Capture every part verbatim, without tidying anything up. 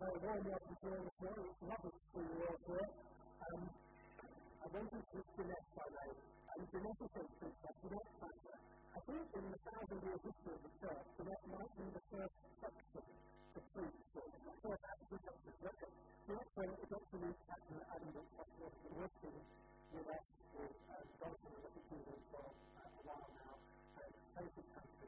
very warm welcome to the show. It's lovely to see you all here. Um, I went into Jeanette by the way, and Jeanette is a preacher, Jeanette Thatcher. I think in the thousand-year history of the church, Jeanette might be the first section to preach for them. I thought that was just a record. Jeanette's when Doctor Ruth Thatcher and the Doctor has been working with us, with uh, Jonathan and the Peter for uh, a while now. And thank you, Pastor.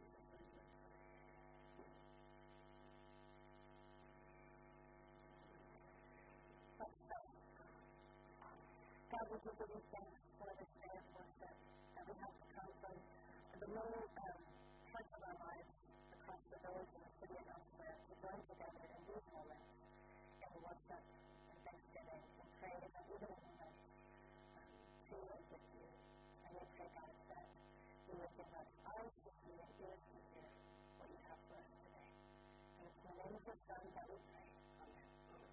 God, we do believe thanks for this day of worship that we have to come from the many um, parts of our lives across the village and the city and elsewhere to join together in these moments in worship and thanksgiving and praise and even in English um, to and with you. And we pray, God, that you would give us eyes to see and ears to hear what you have for us today. And it's in the name of your Son that we pray. Amen.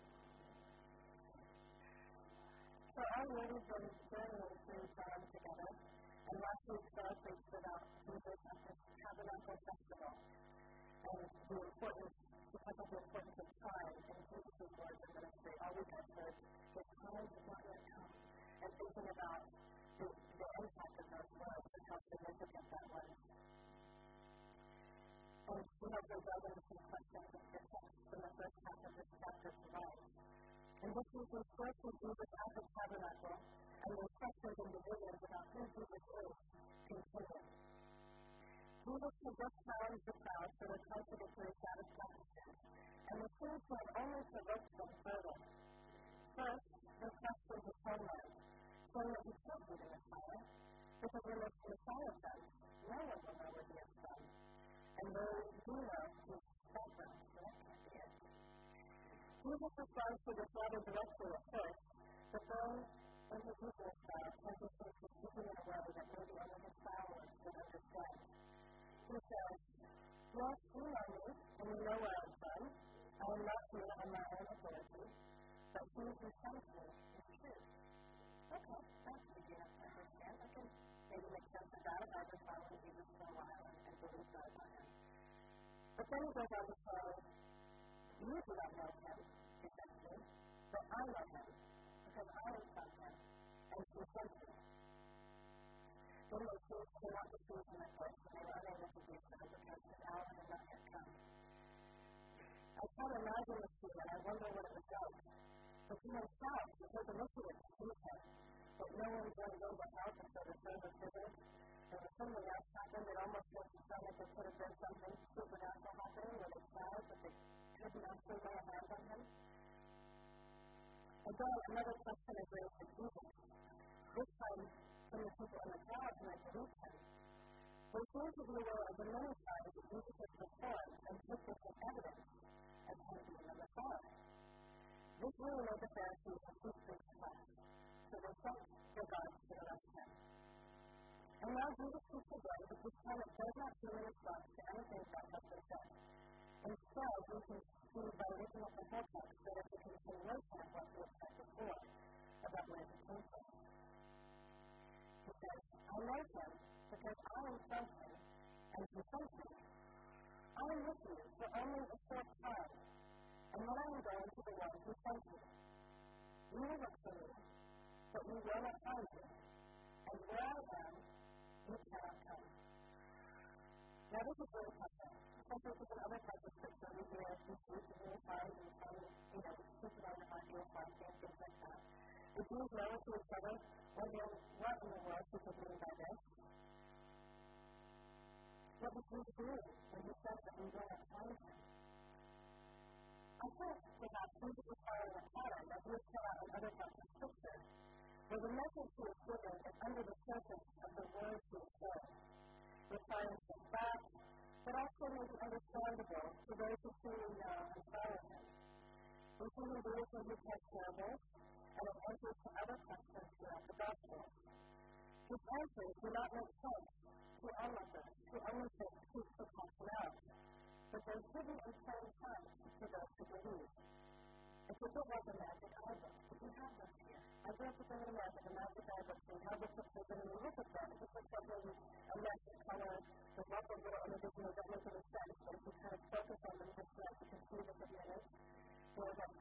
So all year we've been journeying through John together, and last week Sarah preached about Jesus at this Tabernacle Festival, and the importance, we talked about the importance of time in Jesus' words and ministry. All week I've heard, the time has not yet come, and thinking about the, the impact of those words and how significant that was. And we have been dug into some questions of the text from the first half of this chapter provides. And this week we first see Jesus at the tabernacle, and those questions and divisions about who Jesus is continue. Jesus had just challenged the crowd for their contradictory Sabbath practices, and the Jews had only provoked them further. First, they questioned his homeland, saying that he can't be the Messiah, because when this Messiah comes, no one will know where he is from. And they do know his background, so that can't be it. Jesus responds to this rather directly at first, but then, in his usual style, temperatures to speaking in a way that maybe only his followers would understand. He says, yes, you know me, and you know where I'm from. I am not here on my own authority, but he who sent me is true. Okay, that's easy enough to understand. I can maybe make sense of that if I've been following Jesus for a while and, and believe that about him. But then he goes on to say, you do not know him, essentially, but I know him, because I am from him, and he sent me. Then they ceased to want to seize him at first, and they were unable to do so because his hour had not yet come. I can't imagine the scene, and I wonder what it was like. The demon shouts to take initiative to seize him, but no one joined in to help, and so the thing was visited. There was something else happened. It almost makes it sound like there could have been something supernatural happening where they tried, but they couldn't actually lay a hand on him. Again, another question is raised to Jesus. This time, from the people in the crowd who had believed him. They seem to be aware of the many signs that Jesus has performed and take this as evidence of him being the Messiah. This really made the Pharisees and chief priests laugh, so they sent their guards to arrest him. And now Jesus speaks again, but this time it does not seem in response to anything that has been said. Instead, we can see by looking at the whole text that it's a continuation of what we have said before about where he came from. He says, I know him because I am from him, and he sent me. I am with you for only a short time, and then I am going to the one who sent me. You will look for me, but you will not find me, and where I am, you cannot come. Now this is really tough. Especially because in other parts of Scripture, we hear you speak and you find and you find, you know, speak about your heart, you'll find things, things like that. The Jews know to each other, wondering what in the world he could mean by this. What does Jesus mean when he says that we will not find him? I think perhaps Jesus is following a pattern that we set out in other parts of Scripture, where the message he is giving is under the surface of the words he is saying, requiring some thought, but also may be understandable to those who truly know and follow him. We see him do this when he tells parables, and it answers to other questions throughout the Gospels. His answers do not make sense to onlookers who only seek to catch him out, but they're hidden in plain sight for those who believe. It's a bit like a magic eye book. Did you have those here? I grew up with them in America, the magic eye book, and how the pictures, and when you look at them, it just looks like maybe a mess of color. There's lots of little images and they don't make any sense, but if you kind of focus on them just right, you can see the big image. There was that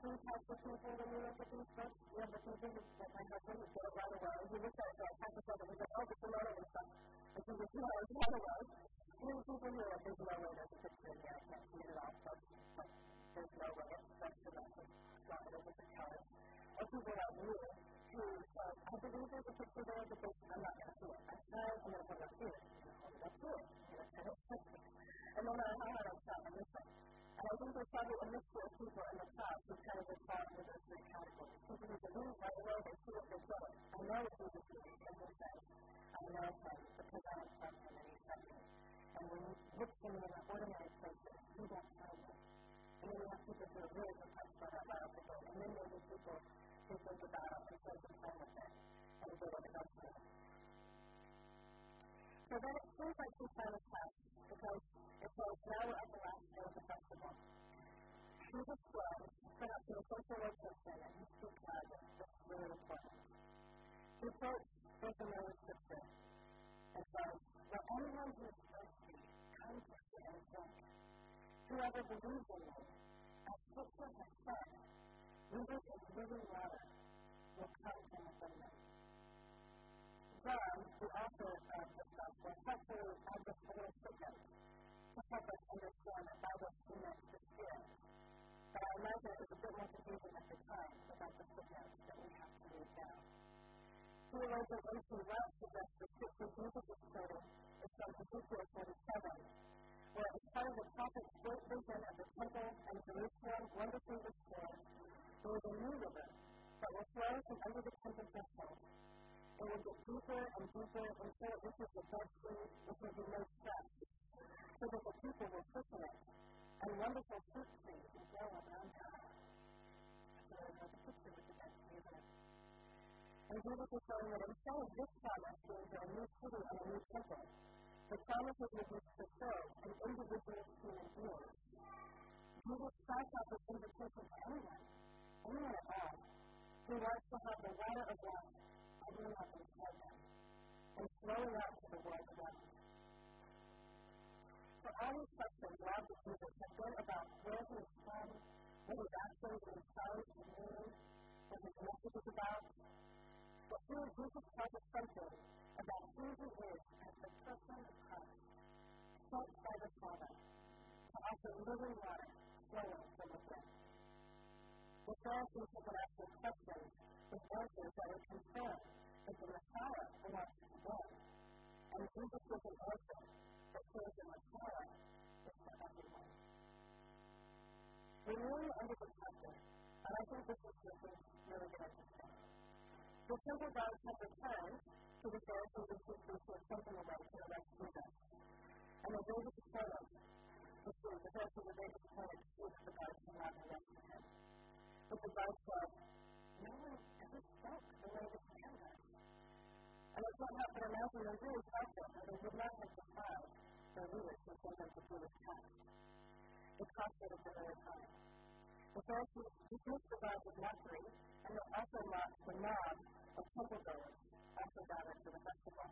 for people when you look at these books. You have the people who, like my husband, who get it right away. He looks at it for like half a second, he's like, oh, it's a lot of this stuff. Like, he just knows right away. And then people who are like, there's no way there's a picture in here, I can't see it at all, but, but there's no way, it's just the message. Not that it was a color. Or people like me, who said, I believe there's a picture there, but I'm not going to see it. I tried, I'm going to put it up here. I'm going to hold it up here. I'm going to kind of stick it. And no matter how hard I try, I'm missing. And I think there's probably a mixture of people in the crowd who kind of just fall into those three categories. People who believe right away, they see it, they get it. I know what Jesus means, and he says, I know him because I am from him and he sent me. And when you look for me in the ordinary places, you don't find me. And then you have people who are really perplexed by that right off the gate. And then there's the people who think about it and spend some time with it and do what it does for them. So then it seems like some time has passed because it says now we're at the last day of the festival. Jesus flows, perhaps in a social location, and he speaks out of this is really important. He quotes the familiar scripture and says, let anyone who is thirsty come to me and drink. Whoever believes in me, as scripture has said, rivers of living water will come from within them. John, the author of this gospel, hopefully adds us a little footnote to help us understand that Bible cements the Spirit. But I imagine it was a bit more confusing at the time without the footnote that we have to read now. Theologian N T Wright suggests the scripture Jesus is quoting is from Ezekiel forty-seven, where as part of the prophet's great vision of the temple and Jerusalem wonderfully restored, there is a new river that will flow from under the temple threshold. It will get deeper and deeper until it reaches the Dead Sea, which will be made fresh, so that the people will fish in it, and wonderful fruit trees will grow around it. That's a really good picture with the Dead Sea, isn't it? And Jesus is saying that instead of this promise being for a new city and a new temple, the promises will be fulfilled in individual human beings. Jesus starts out this invitation to anyone, anyone at all, who wants to have the water of life bubbling up inside them and flowing out to the world around. So all these questions led to Jesus have been about where he is from, what his actions and signs can mean, what his message is about. But here Jesus tells us something about who he is as the person of Christ, sent by the Father to offer living water flowing from within. The Pharisees have been asking questions with answers that would confirm that the Messiah belongs to them. And Jesus gives an answer that shows the Messiah is for everyone. We're nearly under the chapter, and I think this is something really good to understand. The temple guards had returned to the Pharisees and chief priests who had sent them away to arrest Jesus. And they were disappointed to see, the Pharisees were very disappointed to see that the guards had not arrested him. But the guards said, no one ever spoke the way this man does. And I can't help but imagine they really felt it, and they would not have defied their leaders who sent them to do this task. The cost would have been very high. The Pharisees dismissed the guards with mockery, and they also mocked the mob of temple goers also gathered for the festival.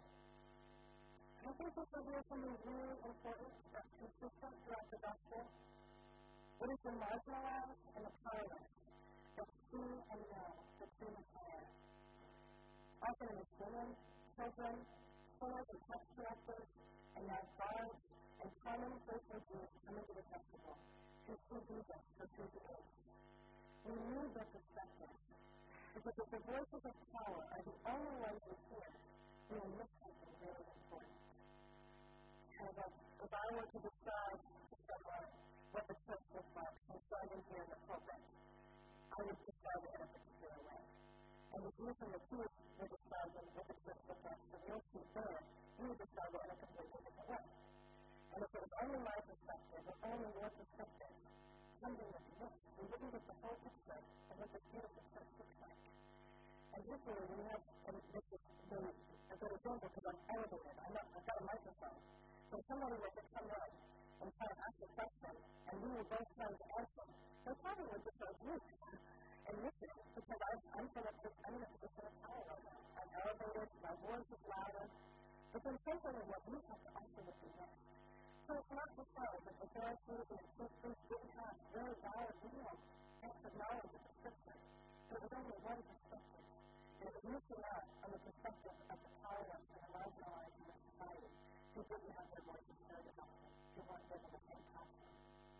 I think this reveals something really important that's consistent throughout the gospel. It is the marginalized and the powerless that see and know the true Messiah. Often it is women, children, sinners and tax collectors, and now guards and common faithful Jews coming to the festival who see Jesus for who he is. We need their perspective, because if the voices of power are the only ones we hear, we will miss something really important. And if, if I were to describe to someone what the church looks like from standing here in the pulpit, I would describe it in a particular way. And if you from the pews were describing what the church looks like from your seat there, you would describe it in a completely different way. And if it was only my perspective, or only your perspective, something like this, we wouldn't get the whole picture of what the beautiful church looks like. And hopefully we have, and this is really a good example because I'm elevated, I'm not, I've got a microphone. So if somebody were to come in and try to ask a question, and we were both trying to answer, they probably would just go, look, and listen, because I'm, I'm, in a, I'm in a position of power right now. I'm elevated, my voice is louder, but then something of what we have to offer would be next. So it's not just that, that the Pharisees and the chief priests didn't have very valid, real, extra knowledge of the scripture. one perspective. And it was missing out on the perspective of the powerless and the marginalized in the society who didn't have their voices heard about them, who weren't given the same platform.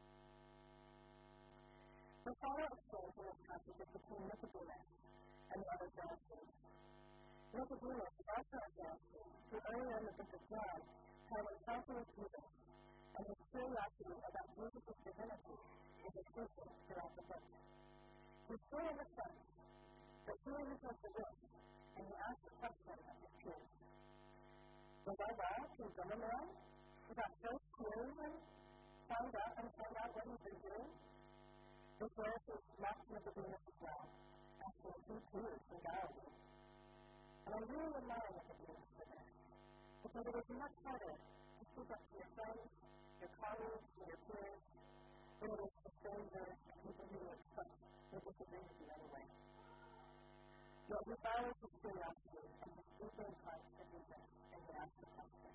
The final exchange in this passage is between Nicodemus and the other Pharisees. Nicodemus is also a Pharisee who earlier in the book of John had an encounter with Jesus, and his curiosity about Jesus' divinity is increasing throughout the book. He's still on the fence, but here he takes a risk, and he asks the question of his peers. Was I well condemn a man without first hearing him, find out and find out what he's been doing? The Pharisees mocked Nicodemus as well, asking if he too is from Galilee. And I really admire Nicodemus for this, because it is much harder to speak up to your friends, your colleagues, and your peers than it is to strangers and people who you expect will disagree with you anyway. Yet he follows his curiosity and his deepening heart for Jesus, and he asks the question.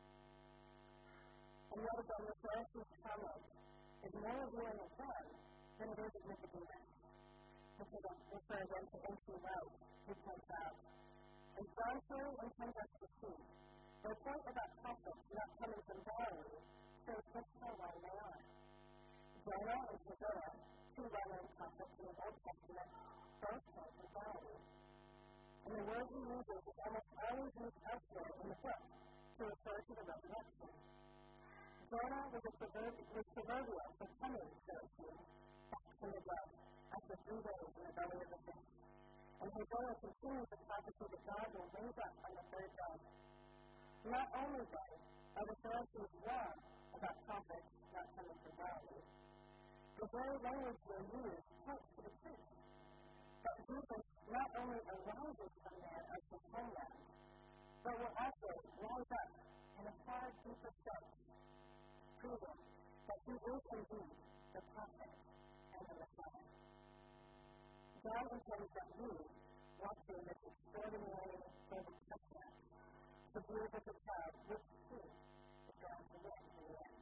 And yet again, the Pharisees' comment is more revealing of them than it is of Nicodemus, because it refers them to N T Wright, who points out, as John clearly intends us to see, their point about prophets not coming from Galilee shows just how wrong they are. Jonah and Hosea, two well-known prophets in the Old Testament, both came from Galilee. And the word he uses is almost always used elsewhere in the book to refer to the resurrection. Jonah was, a proverb- was proverbial for coming, so it seems, back from the dead, after three days in the belly of the fish. And Hosea continues the prophecy that God will raise up on the third day. Not only, then, are the Pharisees wrong about prophets not coming from Galilee, the very language they use points to the truth that Jesus not only arises from there as his homeland, but will also rise up in a far deeper sense, proving that he is indeed the prophet and the Messiah. God intends that we, watching this extraordinary Old Testament, to be able to tell which truth is going to win in the end.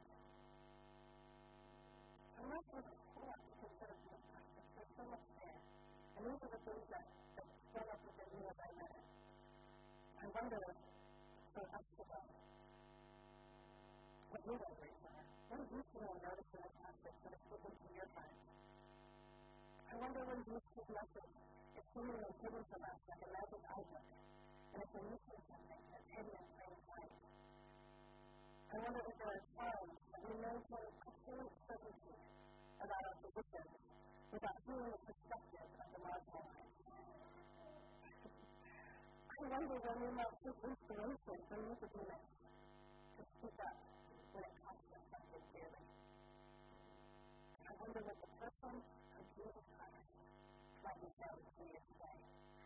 I'm not sure what to consider this passage. There's so much there. And these are the things that, that stand up within me as I read it. I wonder, for us today, what you guys read from it. What have you seen and noticed in this passage that has spoken to your heart? I wonder when Jesus' message is seemingly hidden from us like a magic eyebook, and if we're missing something that's hidden in plain sight. I wonder if there are times that we maintain absolute certainty about our positions without hearing the perspective of the marginalized. I wonder when we might take inspiration from Nicodemus to speak up when it costs us something dearly. I wonder what the person of Jesus Christ might be found to you today.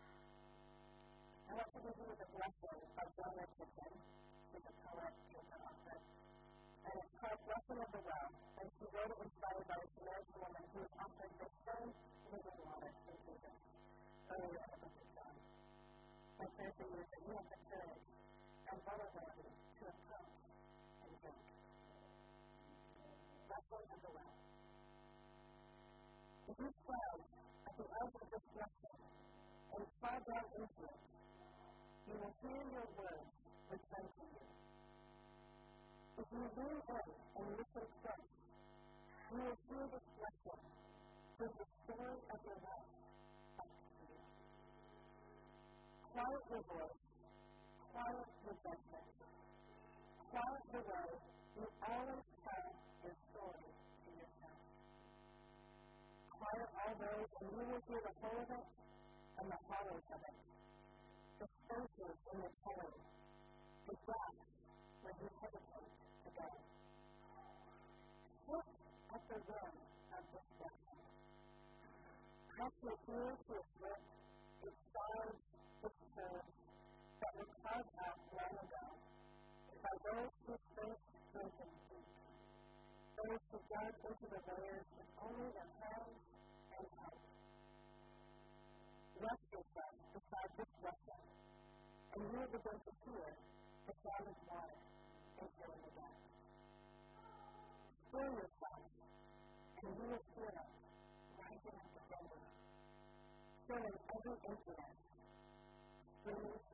I want to give you the blessing of John Richardson, who's a poet and author. And it's called Blessing of the Well, and she wrote it inspired by a Samaritan woman who was offered the same living water from Jesus earlier in the book of John. My prayer for you is that you have the courage and vulnerability to approach and drink. Blessing of the Well. If you stand at the edge of this blessing and fall down into it, you will hear your words return to you. If you lean in and listen close, you will hear this blessing through the story of your life back to you. Quiet your voice, quiet your judgment, quiet the way you always tell your story to yourself. Quiet all those, and you will hear the whole of it and the hollows of it, the spaces in the telling, the gaps where you hesitate to go. Sit at the rim of this blessing. Press your ear to its lip, its sides, its curves, that were carved out long ago by those whose faith broken deep, those who dug into the layers with only their hands and heart. Rest yourself beside this blessing, and you will begin to hear the sound of water entering the gaps. Still yourself, and you will feel it rising up within you, filling every emptiness, bringing